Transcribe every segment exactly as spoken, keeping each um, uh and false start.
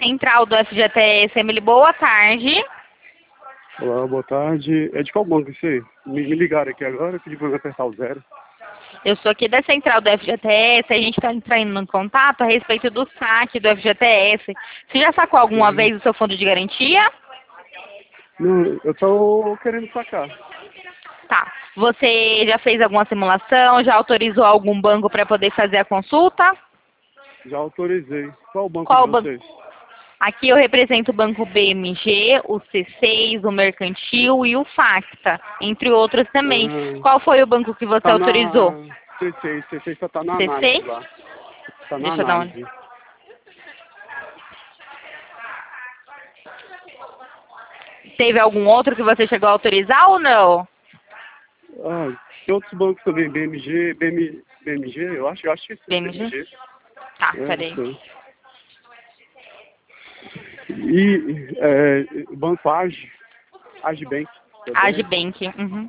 Central do F G T S, Emily, boa tarde. Olá, boa tarde. É de qual banco isso aí? Me, me ligaram aqui agora, eu pedi para apertar o zero. Eu sou aqui da Central do F G T S, a gente está entrando em contato a respeito do saque do F G T S. Você já sacou alguma Uhum. vez o seu fundo de garantia? Não, eu tô querendo sacar. Tá. Você já fez alguma simulação? Já autorizou algum banco para poder fazer a consulta? Já autorizei. Qual o banco de Qual banco? vocês? Aqui eu represento o Banco B M G, o C seis, o Mercantil e o Facta, entre outros também. Ah, Qual foi o banco que você tá autorizou? na C seis, C seis só tá na C análise seis? lá. Tá na Deixa eu dar uma... análise. Teve algum outro que você chegou a autorizar ou não? Ah, tem outros bancos também, B M G, B M, B M G, eu acho, eu acho que sim, B M G? B M G. Tá, É, peraí. sim. E é, Banco Age, Agibank também. Agibank. Uhum.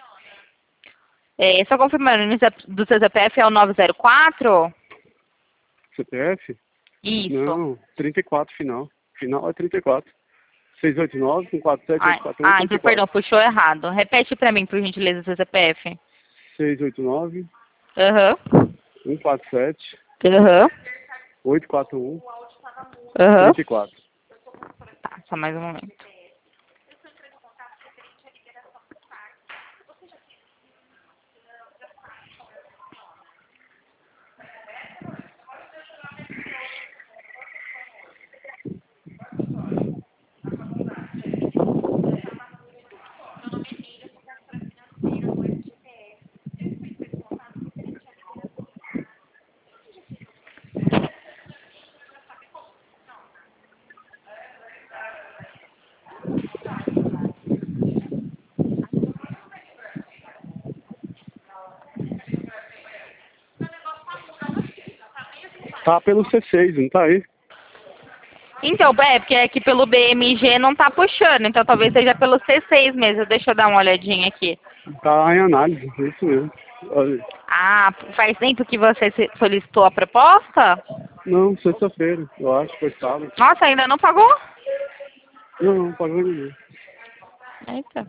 É, só confirmando, o número do seu C P F é o nove zero quatro? C P F? Isso. Não, trinta e quatro final. Final é trinta e quatro. seiscentos e oitenta e nove, um quatro sete, oito Ah, quatro um, ah, então, trinta e quatro. perdão, puxou errado. Repete pra mim, por gentileza, o seu C P F. seiscentos e oitenta e nove, Aham. um quatro sete, Aham. oito quatro um, Aham. trinta e quatro. Tá, só mais um momento. Tá pelo C seis, não tá aí? Então, é, porque aqui pelo B M G não tá puxando, então talvez seja pelo C seis mesmo. Deixa eu dar uma olhadinha aqui. Tá em análise, é isso mesmo. Olha. Ah, faz tempo que você se- solicitou a proposta? Não, sexta-feira, eu acho, foi sábado. Nossa, ainda não pagou? Não, não, pagou ninguém. Eita.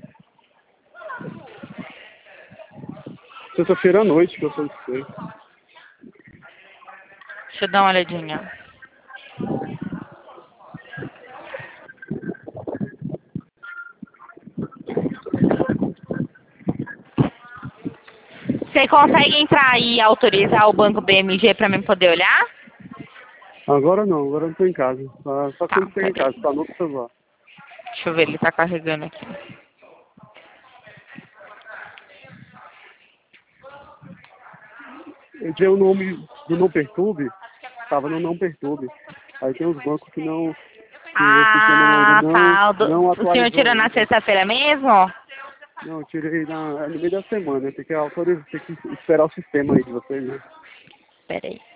Sexta-feira à noite que eu solicitei. Deixa eu dar uma olhadinha. Você consegue entrar aí e autorizar o banco B M G pra mim poder olhar? Agora não, agora eu não tô em casa. Tá, só Tá, quando chega em peraí. casa, tá no outro celular. Deixa eu ver, ele tá carregando aqui. Eu tinha o nome do Não Perturbe, tava no Não Perturbe. Aí tem os bancos que não, que esse sistema Ah, não, tá. O, do, não o senhor atualizou tirou na ainda. sexta-feira mesmo? Não, eu tirei na, no meio da semana, tem que autorizar, tem que esperar o sistema aí de vocês, né? Peraí.